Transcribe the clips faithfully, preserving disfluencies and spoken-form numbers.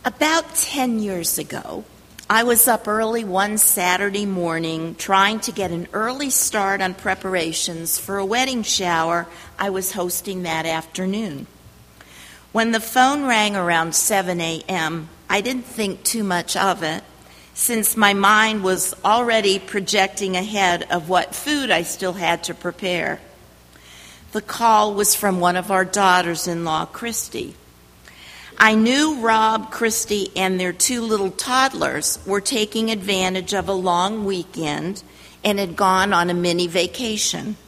About ten years ago, I was up early one Saturday morning trying to get an early start on preparations for a wedding shower I was hosting that afternoon. When the phone rang around seven a.m., I didn't think too much of it, since my mind was already projecting ahead of what food I still had to prepare. The call was from one of our daughters-in-law, Christy. I knew Rob, Christy, and their two little toddlers were taking advantage of a long weekend and had gone on a mini vacation.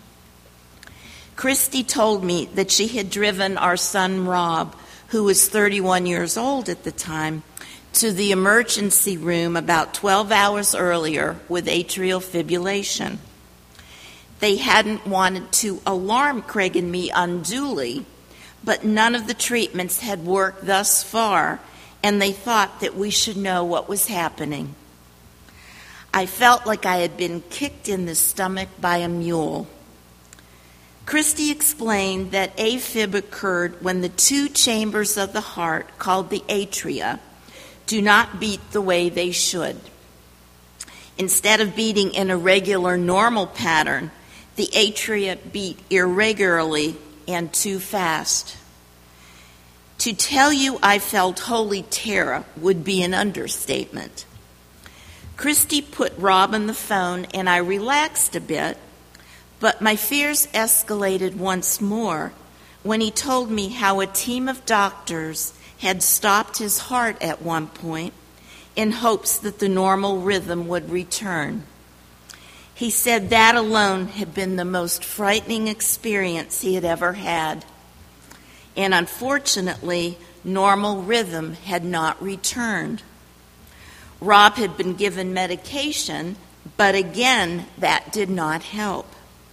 Christy told me that she had driven our son Rob, who was thirty-one years old at the time, to the emergency room about twelve hours earlier with atrial fibrillation. They hadn't wanted to alarm Craig and me unduly, but none of the treatments had worked thus far, and they thought that we should know what was happening. I felt like I had been kicked in the stomach by a mule. Christy explained that AFib occurred when the two chambers of the heart, called the atria, do not beat the way they should. Instead of beating in a regular, normal pattern, the atria beat irregularly and too fast. To tell you I felt holy terror would be an understatement. Christy put Rob on the phone and I relaxed a bit, but my fears escalated once more when he told me how a team of doctors had stopped his heart at one point in hopes that the normal rhythm would return. He said that alone had been the most frightening experience he had ever had. And unfortunately, normal rhythm had not returned. Rob had been given medication, but again, that did not help.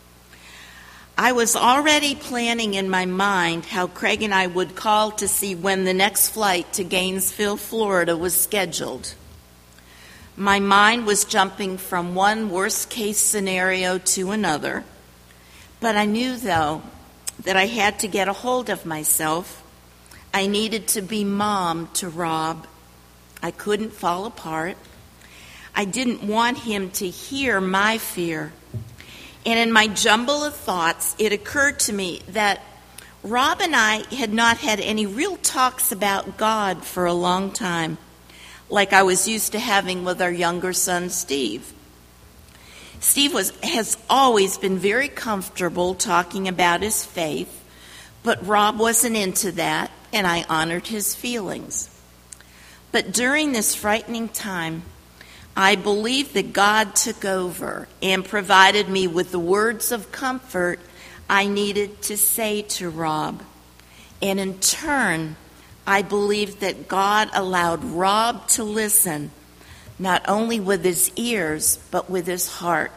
I was already planning in my mind how Craig and I would call to see when the next flight to Gainesville, Florida was scheduled. My mind was jumping from one worst-case scenario to another, but I knew, though, that I had to get a hold of myself. I needed to be mom to Rob. I couldn't fall apart. I didn't want him to hear my fear. And in my jumble of thoughts, it occurred to me that Rob and I had not had any real talks about God for a long time, like I was used to having with our younger son, Steve. Steve was, has always been very comfortable talking about his faith, but Rob wasn't into that, and I honored his feelings. But during this frightening time, I believed that God took over and provided me with the words of comfort I needed to say to Rob. And in turn, I believed that God allowed Rob to listen, not only with his ears, but with his heart.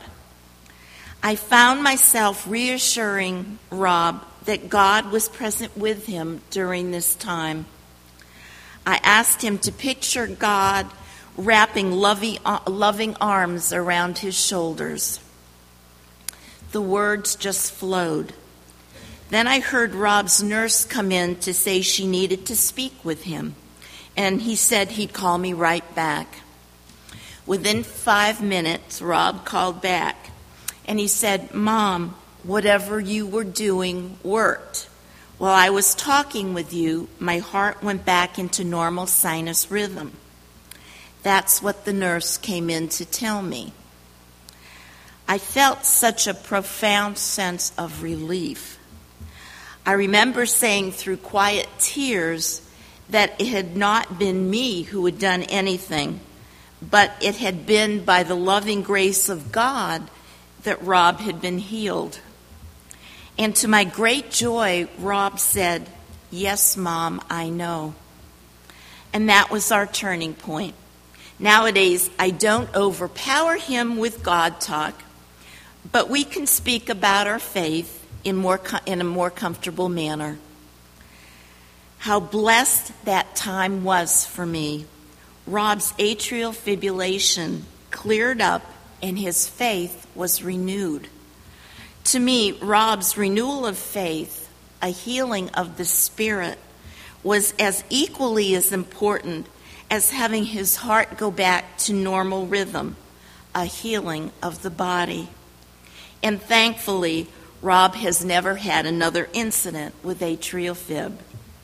I found myself reassuring Rob that God was present with him during this time. I asked him to picture God wrapping loving, loving arms around his shoulders. The words just flowed. Then I heard Rob's nurse come in to say she needed to speak with him, and he said he'd call me right back. Within five minutes, Rob called back, and he said, "Mom, whatever you were doing worked. While I was talking with you, my heart went back into normal sinus rhythm." That's what the nurse came in to tell me. I felt such a profound sense of relief. I remember saying through quiet tears that it had not been me who had done anything, but it had been by the loving grace of God that Rob had been healed. And to my great joy, Rob said, "Yes, Mom, I know." And that was our turning point. Nowadays, I don't overpower him with God talk, but we can speak about our faith in more in a more comfortable manner. How blessed that time was for me. Rob's atrial fibrillation cleared up and his faith was renewed. To me, Rob's renewal of faith, a healing of the spirit, was as equally as important as having his heart go back to normal rhythm, a healing of the body. And thankfully, Rob has never had another incident with atrial fib.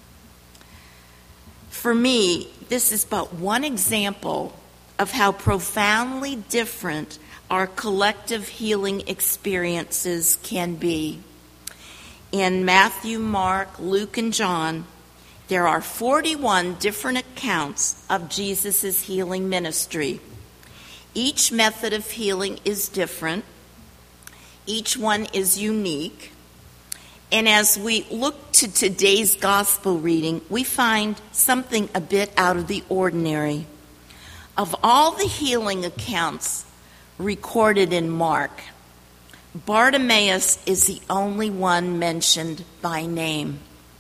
For me, this is but one example of how profoundly different our collective healing experiences can be. In Matthew, Mark, Luke, and John, there are forty-one different accounts of Jesus' healing ministry. Each method of healing is different. Each one is unique. And as we look to today's gospel reading, we find something a bit out of the ordinary. Of all the healing accounts recorded in Mark, Bartimaeus is the only one mentioned by name.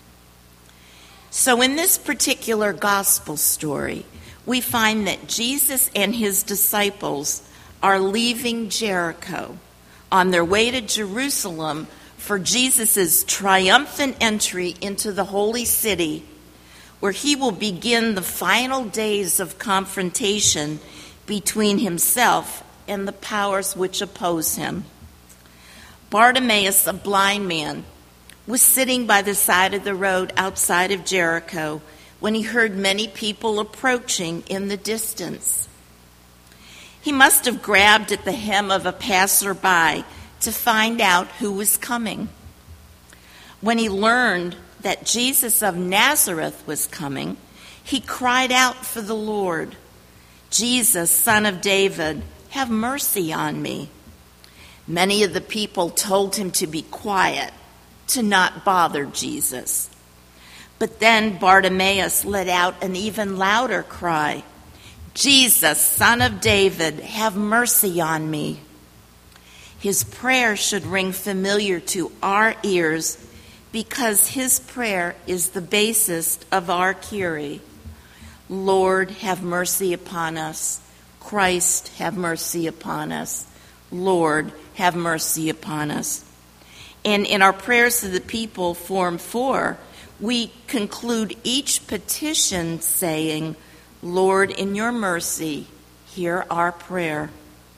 So in this particular gospel story, we find that Jesus and his disciples are leaving Jericho on their way to Jerusalem for Jesus' triumphant entry into the holy city, where he will begin the final days of confrontation between himself and the powers which oppose him. Bartimaeus, a blind man, was sitting by the side of the road outside of Jericho when he heard many people approaching in the distance. He must have grabbed at the hem of a passerby to find out who was coming. When he learned that Jesus of Nazareth was coming, he cried out for the Lord, "Jesus, Son of David, have mercy on me." Many of the people told him to be quiet, to not bother Jesus. But then Bartimaeus let out an even louder cry, "Jesus, Son of David, have mercy on me." His prayer should ring familiar to our ears because his prayer is the basis of our Kyrie. Lord, have mercy upon us. Christ, have mercy upon us. Lord, have mercy upon us. And in our prayers to the people, Form four, we conclude each petition saying, "Lord, in your mercy, hear our prayer."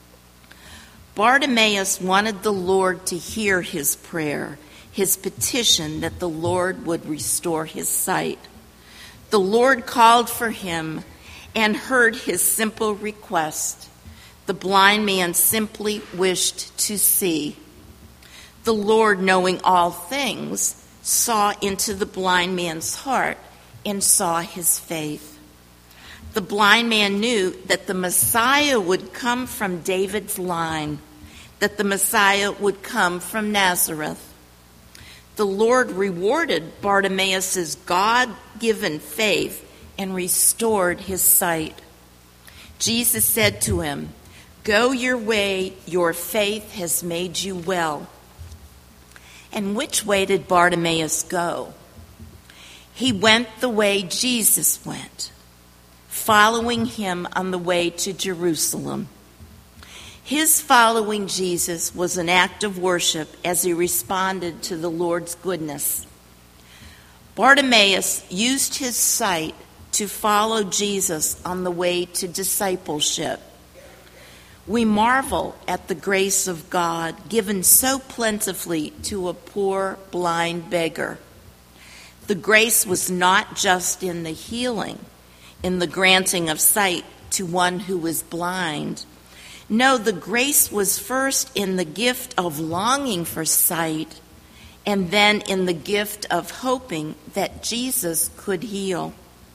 Bartimaeus wanted the Lord to hear his prayer, his petition that the Lord would restore his sight. The Lord called for him and heard his simple request. The blind man simply wished to see. The Lord, knowing all things, saw into the blind man's heart and saw his faith. The blind man knew that the Messiah would come from David's line, that the Messiah would come from Nazareth. The Lord rewarded Bartimaeus' God-given faith and restored his sight. Jesus said to him, "Go your way, your faith has made you well." And which way did Bartimaeus go? He went the way Jesus went, following him on the way to Jerusalem. His following Jesus was an act of worship as he responded to the Lord's goodness. Bartimaeus used his sight to follow Jesus on the way to discipleship. We marvel at the grace of God given so plentifully to a poor blind beggar. The grace was not just in the healing, in the granting of sight to one who was blind. No, the grace was first in the gift of longing for sight, and then in the gift of hoping that Jesus could heal.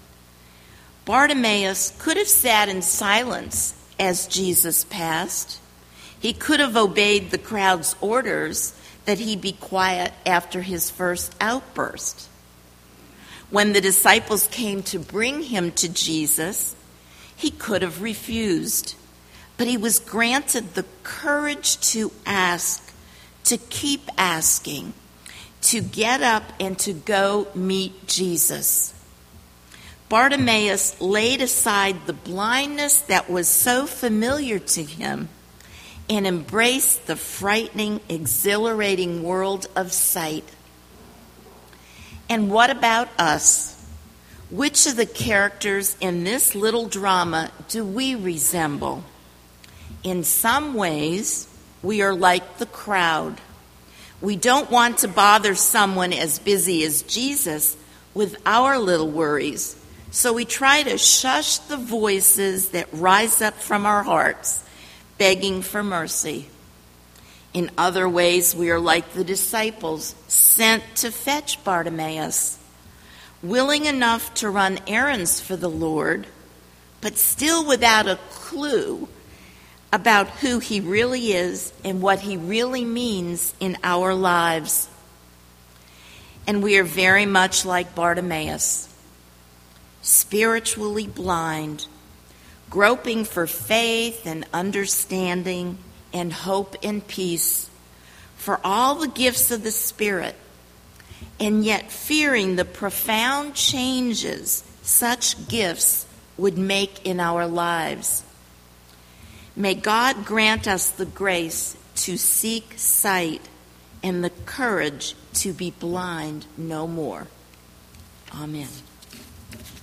Bartimaeus could have sat in silence as Jesus passed. He could have obeyed the crowd's orders that he be quiet after his first outburst. When the disciples came to bring him to Jesus, he could have refused. But he was granted the courage to ask, to keep asking, to get up and to go meet Jesus. Bartimaeus laid aside the blindness that was so familiar to him and embraced the frightening, exhilarating world of sight. And what about us? Which of the characters in this little drama do we resemble? In some ways, we are like the crowd. We don't want to bother someone as busy as Jesus with our little worries, so we try to shush the voices that rise up from our hearts, begging for mercy. In other ways, we are like the disciples sent to fetch Bartimaeus, willing enough to run errands for the Lord, but still without a clue about who he really is and what he really means in our lives. And we are very much like Bartimaeus, spiritually blind, groping for faith and understanding and hope and peace, for all the gifts of the Spirit, and yet fearing the profound changes such gifts would make in our lives. May God grant us the grace to seek sight and the courage to be blind no more. Amen.